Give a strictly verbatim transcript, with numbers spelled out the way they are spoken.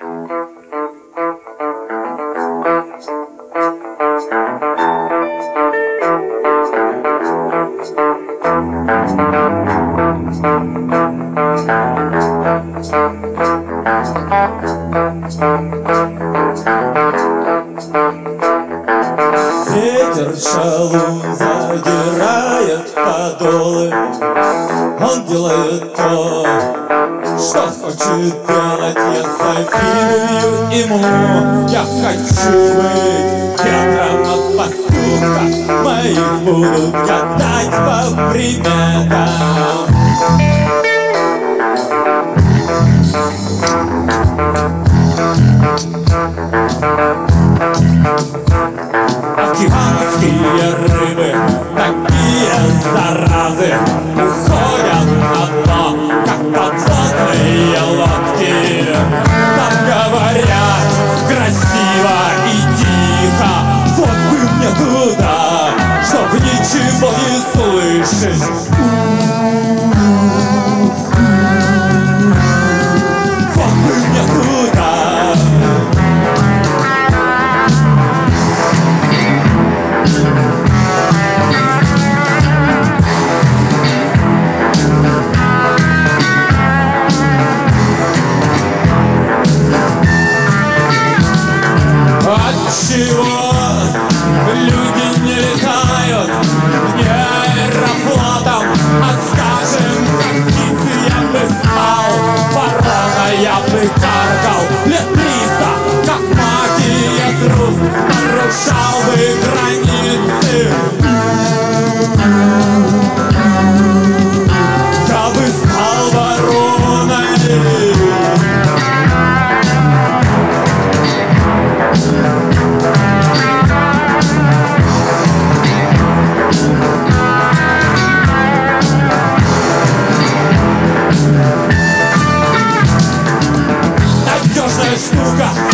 Ветер шалун задирает подолы. Он делает то, что хочет делать. Я завидую ему. Я хочу быть ветром от поступков моих. Будут гадать по приметам. Океанские рыбы, такие заразы, уходят на дно, как подводные лодки. Там говорят красиво и тихо. Вот бы мне туда, чтоб ничего не слышать. Вот бы мне туда. Отчего люди не летают не аэрофлотом, а скажем, как птицы я бы спал, ворона я бы каркал, лет триста, как магия трус, нарушал бы границы. Я бы стал вороной. Надежная штука.